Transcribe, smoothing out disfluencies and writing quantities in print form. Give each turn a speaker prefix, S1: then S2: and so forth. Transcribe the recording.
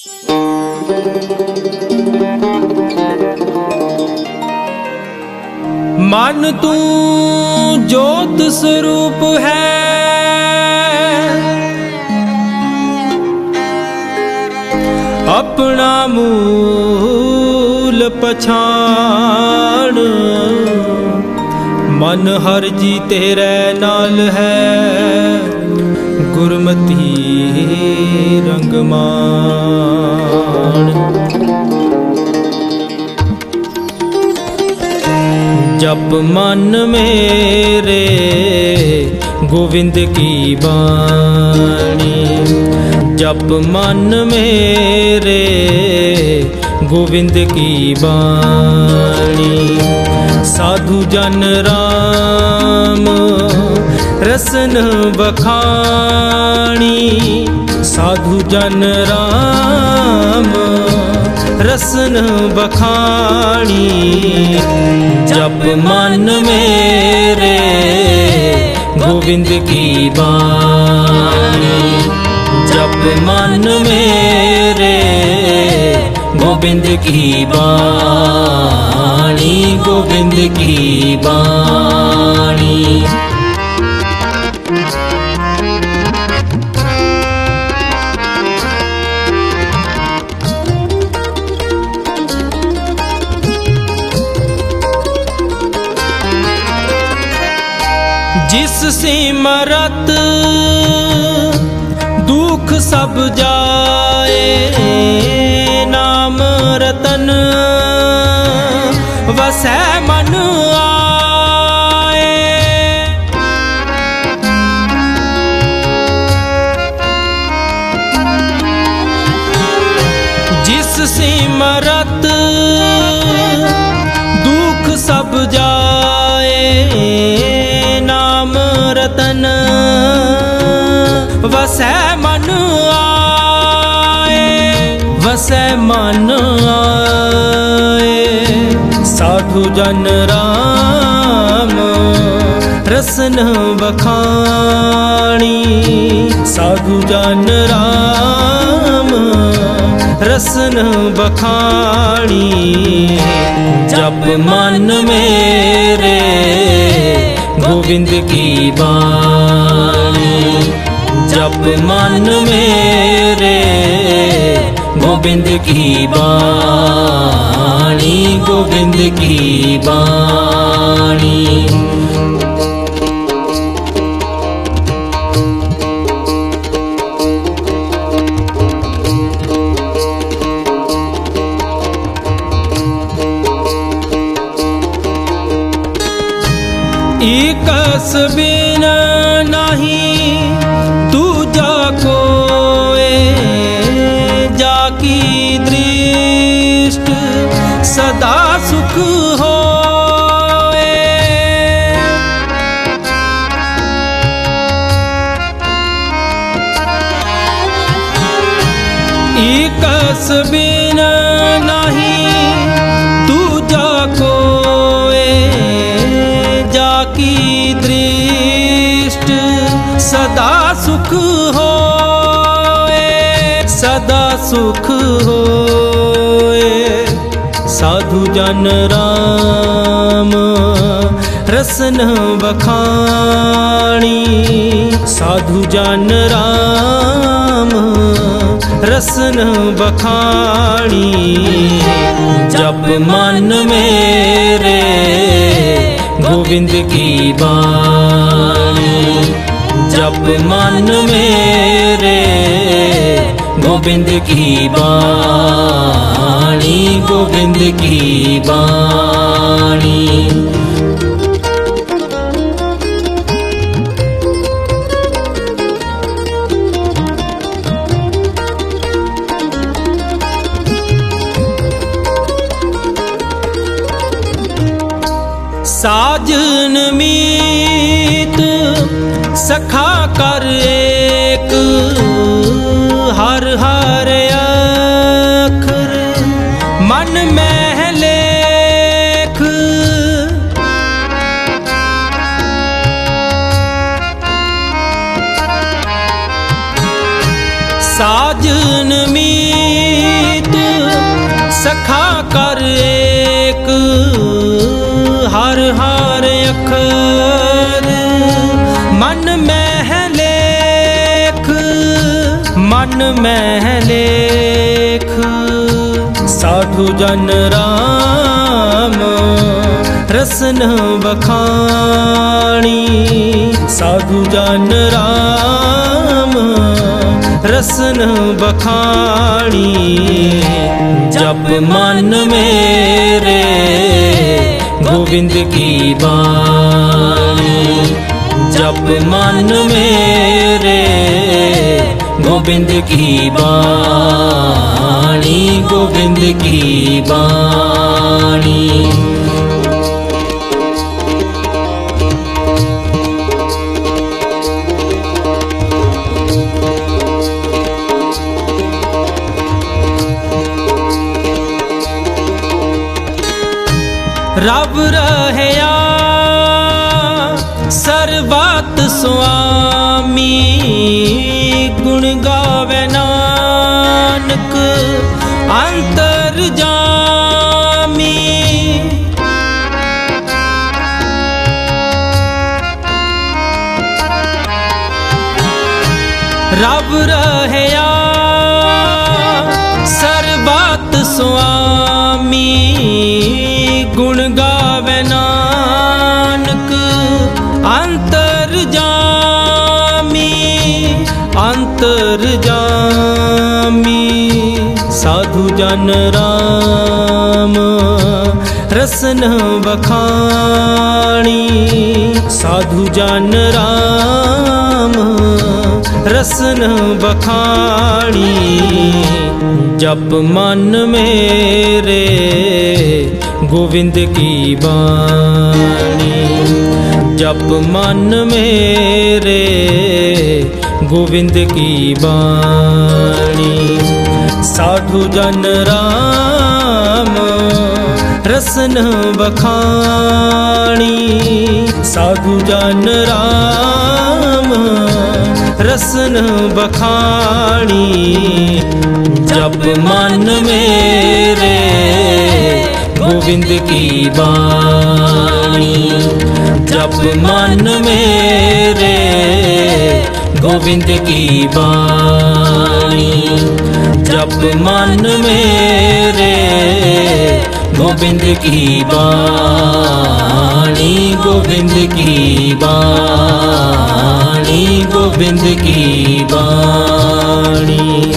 S1: मन तू ज्योत स्वरूप है, अपना मूल पछाण। मन हर जी तेरे नाल है, गुरमती रंगमान। जप मन मेरे गोविंद की बाणी, जप मन मेरे गोविंद की बाणी। साधु जन राम रसन बखानी, साधु जन राम रसन बखानी। जप मन मेरे गोविंद की बाणी, जप मन मेरे गोविंद की बाणी, गोविंद की बाणी। जिस सिमरत दुख सब जाए, नाम रतन वसै मन आए। जिस सिमरत दुख सब जाए, नाम रतन वसै मन आए, वसै मन आए। साधु जन राम रसन बखानी, साधु जन राम रसन बखानी। जप मन मेरे गोविंद की बाणी, जप मन मेरे गोविंद की बाणी, गोविंद की बाणी। एकस बिन नहीं दूजा कोय, जाकी दृष्टि सदा सुख होए। एकस बिन नहीं दूजा कोय, जाकी दृष्टि सदा सुख होए, सदा सुख होए। साधु जन राम रसन बखानी, साधु जन राम रसन बखानी। जप मन मेरे गोविंद की बाणी, जप मन मेरे गोविंद की बाणी, गोविंद की बाणी। साजन मीत सखा कर एक, हर हर अखर मन में लेख। साज अगन मीत सखा कर एक, हर हर अखर मन में लेख, मन में लेख। साधु जन राम रसन बखानी, साधु जन राम रसन बखानी। जप मन मेरे गोविंद की बाणी, जप मन मेरे गोविंद की बाणी, गोविंद की बाणी। रब रहया सर्वत स्वामी, गुण गावे नानक अंतर जामी। रब रहया सर्वत स्वामी, गुण गावे नानक अंतर जामी, अंतर जामी। साधु जन राम रसन बखानी, साधु जन राम रसन बखानी। जप मन मेरे गोविंद की बाणी, जप मन मेरे गोविंद की बाणी। साधु जन राम रसन बखानी, साधु जन राम रसन बखानी। जप मन मेरे गोविंद की बाणी, जप मन मेरे गोविंद की बाणी, जप मन मेरे गोविंद की बाणी, गोविंद की बाणी, गोविंद की बाणी।